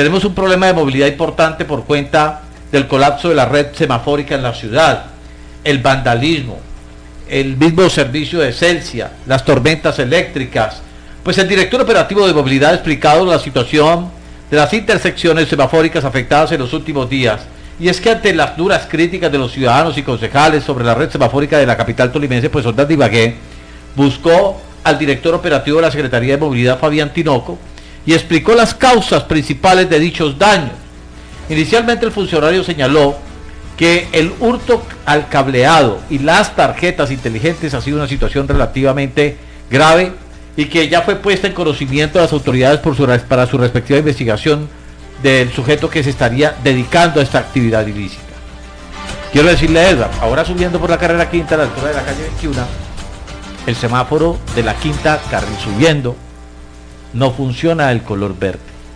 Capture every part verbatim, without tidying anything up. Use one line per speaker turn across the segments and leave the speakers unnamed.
Tenemos un problema de movilidad importante por cuenta del colapso de la red semafórica en la ciudad, el vandalismo, el mismo servicio de Celsia, las tormentas eléctricas. Pues el director operativo de movilidad ha explicado la situación de las intersecciones semafóricas afectadas en los últimos días. Y es que ante las duras críticas de los ciudadanos y concejales sobre la red semafórica de la capital tolimense, pues Ordaz de Ibagué buscó al director operativo de la Secretaría de Movilidad, Fabián Tinoco, y explicó las causas principales de dichos daños. Inicialmente el funcionario señaló que el hurto al cableado y las tarjetas inteligentes ha sido una situación relativamente grave y que ya fue puesta en conocimiento de las autoridades por su, para su respectiva investigación del sujeto que se estaría dedicando a esta actividad ilícita. Quiero decirle a Edward, ahora subiendo por la carrera quinta a la altura de la calle veintiuno, el semáforo de la quinta carril subiendo no funciona el color verde.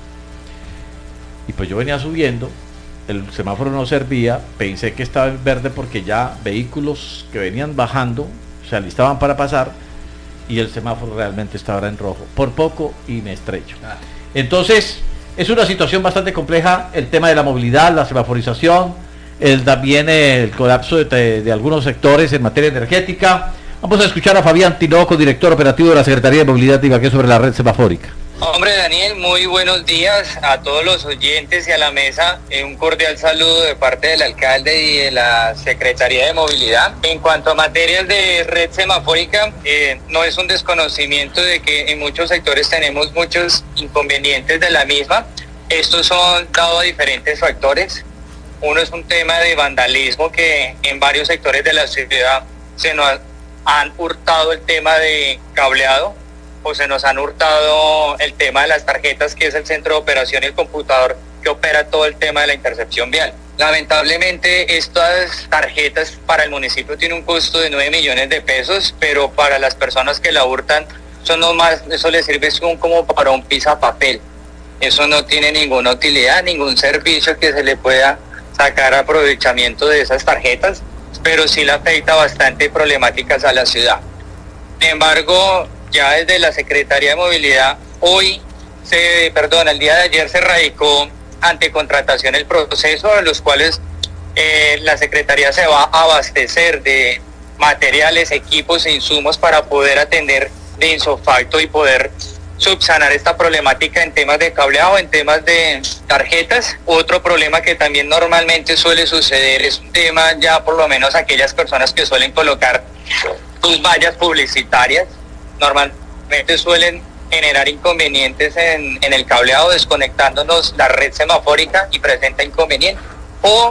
Y pues yo venía subiendo, el semáforo no servía, pensé que estaba en verde porque ya vehículos que venían bajando se alistaban para pasar y el semáforo realmente estaba en rojo, por poco y me estrecho. Entonces es una situación bastante compleja el tema de la movilidad, la semaforización, el, también el colapso de, de algunos sectores en materia energética. Vamos a escuchar a Fabián Tinoco, director operativo de la Secretaría de Movilidad de Ibagué, sobre la red semafórica.
Hombre, Daniel, muy buenos días a todos los oyentes y a la mesa. Eh, un cordial saludo de parte del alcalde y de la Secretaría de Movilidad. En cuanto a materias de red semafórica, eh, no es un desconocimiento de que en muchos sectores tenemos muchos inconvenientes de la misma. Estos son dados a diferentes factores. Uno es un tema de vandalismo que en varios sectores de la ciudad se nos han hurtado el tema de cableado, o se nos han hurtado el tema de las tarjetas, que es el centro de operación y el computador que opera todo el tema de la intercepción vial. Lamentablemente estas tarjetas para el municipio tienen un costo de nueve millones de pesos, pero para las personas que la hurtan, eso, no más, eso les sirve como para un pisapapel. Eso no tiene ninguna utilidad, ningún servicio que se le pueda sacar aprovechamiento de esas tarjetas, pero sí le afecta bastante problemáticas a la ciudad. Sin embargo, ya desde la Secretaría de Movilidad, hoy, se, perdón, el día de ayer se radicó ante contratación el proceso, en los cuales eh, la Secretaría se va a abastecer de materiales, equipos e insumos para poder atender de insofacto y poder subsanar esta problemática en temas de cableado, en temas de tarjetas. Otro problema que también normalmente suele suceder es un tema, ya por lo menos aquellas personas que suelen colocar sus vallas publicitarias, normalmente suelen generar inconvenientes en, en el cableado, desconectándonos la red semafórica y presenta inconvenientes. O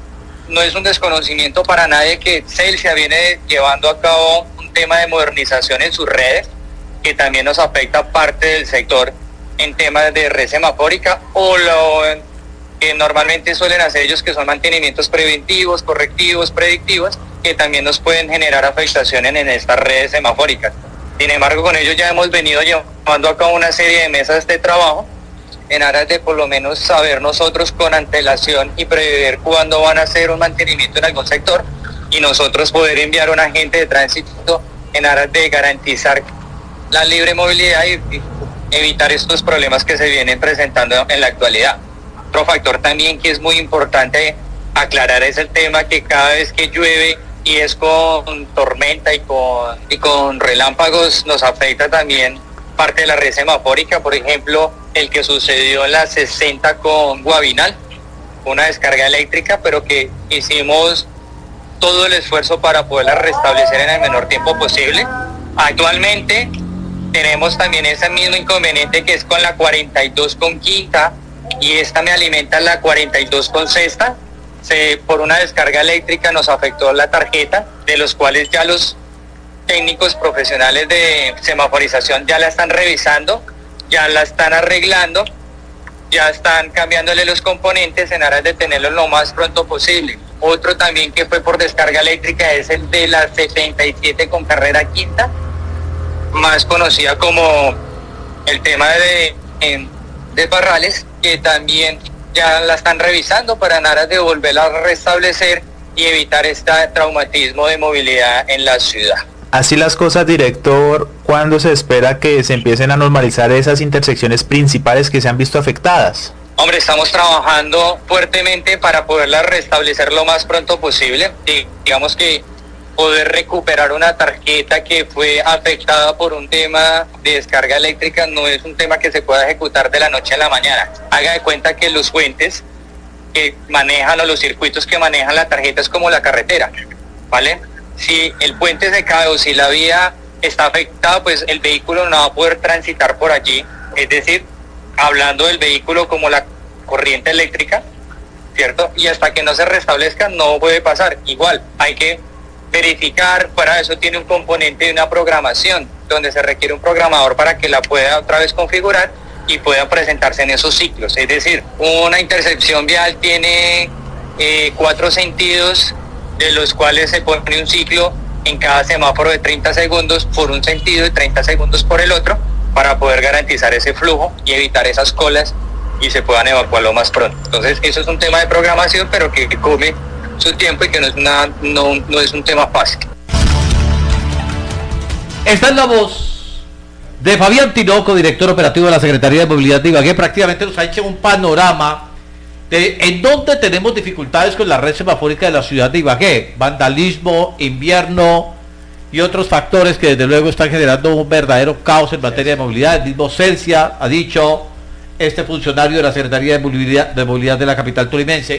no es un desconocimiento para nadie que Celsia viene llevando a cabo un tema de modernización en sus redes, que también nos afecta parte del sector en temas de red semafórica, o lo que normalmente suelen hacer ellos, que son mantenimientos preventivos, correctivos, predictivos, que también nos pueden generar afectaciones en estas redes semafóricas. Sin embargo, con ellos ya hemos venido llevando a cabo una serie de mesas de trabajo en aras de por lo menos saber nosotros con antelación y prever cuándo van a hacer un mantenimiento en algún sector, y nosotros poder enviar un agente de tránsito en aras de garantizar la libre movilidad y evitar estos problemas que se vienen presentando en la actualidad. Otro factor también que es muy importante aclarar es el tema que cada vez que llueve y es con tormenta y con, y con relámpagos, nos afecta también parte de la red semafórica. Por ejemplo, el que sucedió en la sesenta con Guabinal, una descarga eléctrica, pero que hicimos todo el esfuerzo para poderla restablecer en el menor tiempo posible. Actualmente tenemos también ese mismo inconveniente que es con la cuarenta y dos con quinta, y esta me alimenta la cuarenta y dos con sexta. Se, por una descarga eléctrica nos afectó la tarjeta, de los cuales ya los técnicos profesionales de semaforización ya la están revisando, ya la están arreglando, ya están cambiándole los componentes en aras de tenerlo lo más pronto posible. Otro también que fue por descarga eléctrica es el de la setenta y siete con carrera quinta, más conocida como el tema de, de Parrales, que también ya la están revisando para en aras de volverla a restablecer y evitar este traumatismo de movilidad en la ciudad.
Así las cosas, director, ¿cuándo se espera que se empiecen a normalizar esas intersecciones principales que se han visto afectadas?
Hombre, estamos trabajando fuertemente para poderla restablecer lo más pronto posible. Y digamos que poder recuperar una tarjeta que fue afectada por un tema de descarga eléctrica no es un tema que se pueda ejecutar de la noche a la mañana. Haga de cuenta que los puentes que manejan o los circuitos que manejan la tarjeta es como la carretera, ¿vale? Si el puente se cae o si la vía está afectada, pues el vehículo no va a poder transitar por allí. Es decir, hablando del vehículo como la corriente eléctrica, ¿cierto? Y hasta que no se restablezca no puede pasar. Igual, hay que verificar, para eso tiene un componente de una programación, donde se requiere un programador para que la pueda otra vez configurar y pueda presentarse en esos ciclos. Es decir, una intercepción vial tiene eh, cuatro sentidos, de los cuales se pone un ciclo en cada semáforo de treinta segundos por un sentido y treinta segundos por el otro, para poder garantizar ese flujo y evitar esas colas y se puedan evacuar lo más pronto. Entonces, eso es un tema de programación, pero que come su tiempo y que no es, una, no, no es un tema fácil.
Esta es la voz de Fabián Tinoco, director operativo de la Secretaría de Movilidad de Ibagué. Prácticamente nos ha hecho un panorama de en dónde tenemos dificultades con la red semafórica de la ciudad de Ibagué: vandalismo, invierno y otros factores que desde luego están generando un verdadero caos en materia de movilidad. El mismo Celsia ha dicho, este funcionario de la Secretaría de Movilidad de, Movilidad de la capital tolimense.